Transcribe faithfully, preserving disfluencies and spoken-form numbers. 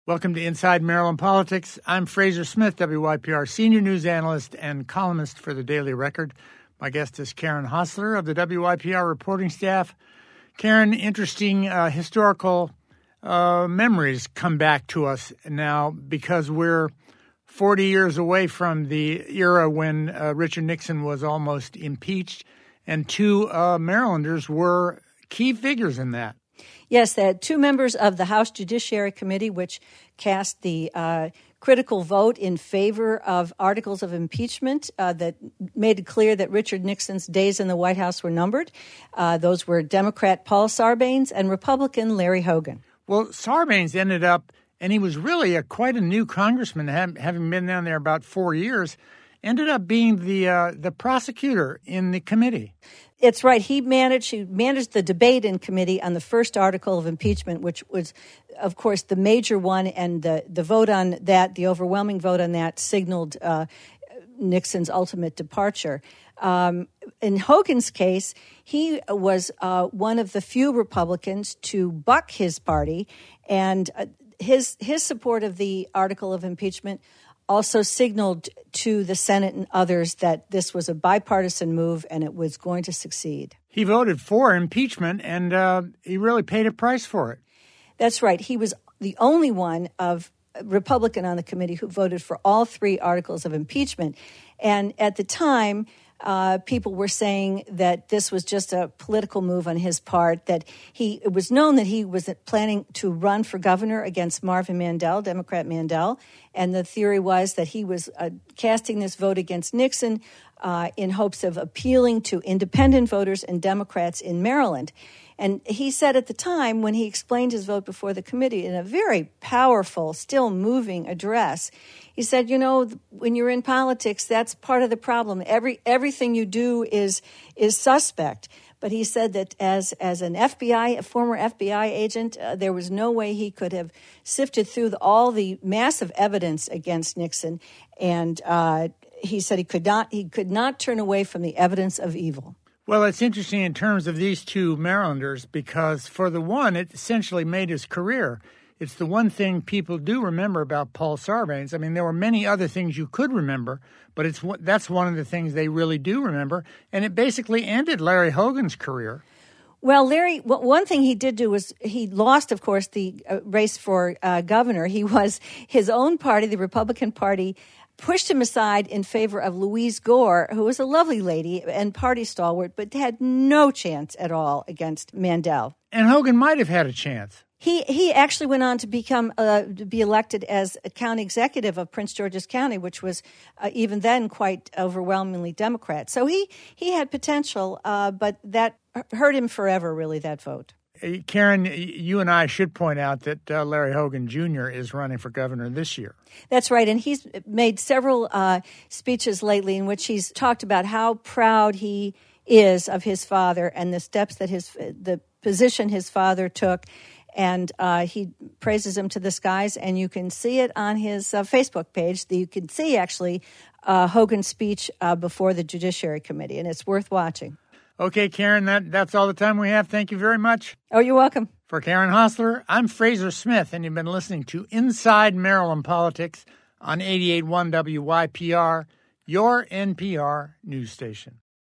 Welcome to Inside Maryland Politics. I'm Fraser Smith, W Y P R senior news analyst and columnist for the Daily Record. My guest is Karen Hostler of the W Y P R reporting staff. Karen, interesting uh, historical uh, memories come back to us now because we're forty years away from the era when uh, Richard Nixon was almost impeached, and two uh, Marylanders were key figures in that. Yes, that two members of the House Judiciary Committee, which cast the uh, critical vote in favor of articles of impeachment uh, that made it clear that Richard Nixon's days in the White House were numbered. Uh, those were Democrat Paul Sarbanes and Republican Larry Hogan. Well, Sarbanes ended up, and he was really a, quite a new congressman, having been down there about four years, ended up being the uh, the prosecutor in the committee. It's right. He managed he managed the debate in committee on the first article of impeachment, which was, of course, the major one, and the, the vote on that, the overwhelming vote on that, signaled uh, Nixon's ultimate departure. Um, in Hogan's case, he was uh, one of the few Republicans to buck his party, and uh, his his support of the article of impeachment also signaled to the Senate and others that this was a bipartisan move and it was going to succeed. He voted for impeachment, and uh, he really paid a price for it. That's right. He was the only one of Republican on the committee who voted for all three articles of impeachment. And at the time, Uh, people were saying that this was just a political move on his part, that he it was known that he was planning to run for governor against Marvin Mandel, Democrat Mandel, and the theory was that he was uh, casting this vote against Nixon uh, in hopes of appealing to independent voters and Democrats in Maryland. And he said at the time, when he explained his vote before the committee in a very powerful, still moving address, he said, you know, when you're in politics, that's part of the problem. Every everything you do is is suspect. But he said that as as an F B I, a former F B I agent, uh, there was no way he could have sifted through the, all the massive evidence against Nixon. And uh, he said he could not he could not turn away from the evidence of evil. Well, it's interesting in terms of these two Marylanders because, for the one, it essentially made his career. It's the one thing people do remember about Paul Sarbanes. I mean, there were many other things you could remember, but it's that's one of the things they really do remember, and it basically ended Larry Hogan's career. Well, Larry, one thing he did do was he lost, of course, the race for uh, governor. He was his own party, the Republican Party, pushed him aside in favor of Louise Gore, who was a lovely lady and party stalwart, but had no chance at all against Mandel. And Hogan might have had a chance. He he actually went on to become uh, to be elected as a county executive of Prince George's County, which was uh, even then quite overwhelmingly Democrat. So he he had potential, uh, but that hurt him forever. Really, that vote. Karen, you and I should point out that uh, Larry Hogan Junior is running for governor this year. That's right, and he's made several uh, speeches lately in which he's talked about how proud he is of his father and the steps that his the position his father took. And uh, he praises him to the skies, and you can see it on his uh, Facebook page. You can see, actually, uh, Hogan's speech uh, before the Judiciary Committee, and it's worth watching. Okay, Karen, that, that's all the time we have. Thank you very much. Oh, you're welcome. For Karen Hostler, I'm Fraser Smith, and you've been listening to Inside Maryland Politics on eighty-eight point one W Y P R, your N P R news station.